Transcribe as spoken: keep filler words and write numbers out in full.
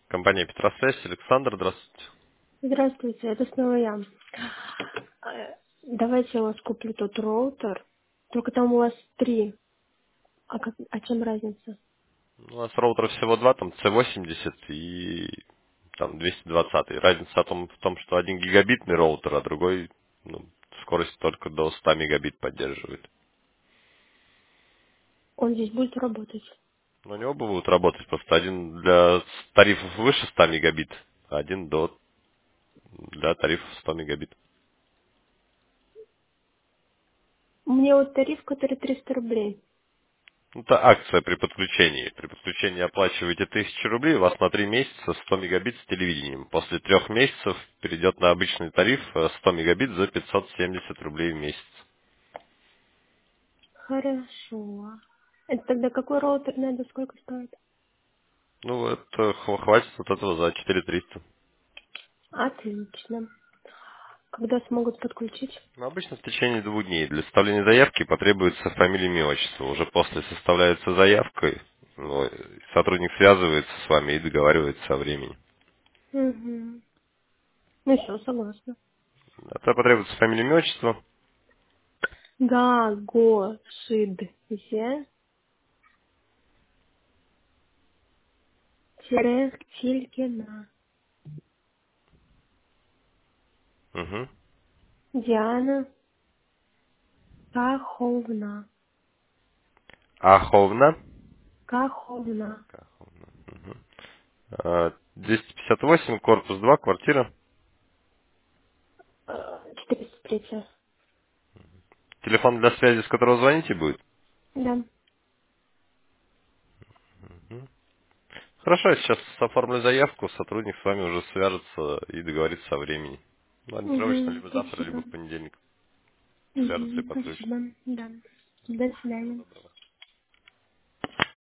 Компания Петросвязь, Александр, здравствуйте. Здравствуйте, это снова я. Э, Давайте я у вас куплю тот роутер. Только там у вас три. А, как, а чем разница? У нас роутера всего два, там си восемьдесят и там двести двадцать. Разница о том, в том, что один гигабитный роутер, а другой ну, скорость только до ста мегабит поддерживает. Он здесь будет работать. Но у него будут работать просто один для тарифов выше ста мегабит, а один до для тарифов сто мегабит. Мне вот тариф, который триста рублей. Ну, это акция при подключении. При подключении оплачиваете тысячу рублей, у вас на три месяца сто мегабит с телевидением. После трех месяцев перейдет на обычный тариф э, сто мегабит за пятьсот семьдесят рублей в месяц. Хорошо. Это тогда какой роутер надо, сколько стоит? Ну, это хва- хватит вот этого за четыре триста. Отлично. Когда смогут подключить? Ну, обычно в течение двух дней. Для составления заявки потребуется фамилия, имя, отчество. Уже после составляется заявка, ну, сотрудник связывается с вами и договаривается о времени. Угу. Ну все, согласна. Это потребуется фамилия, имя, отчество. Да, го, шид, зе, тире, Филькина. Угу. Диана Каховна. Аховна. Каховна. А, двести пятьдесят восемь, корпус два, квартира. Э, четыреста три. Телефон для связи, с которого звоните, будет? Да. Хорошо, я сейчас оформлю заявку, сотрудник с вами уже свяжется и договорится о времени. Ну, ориентировочно Угу, либо завтра, либо спасибо. в понедельник свяжется и Угу, подключит. спасибо. Да. До Всего свидания. доброго.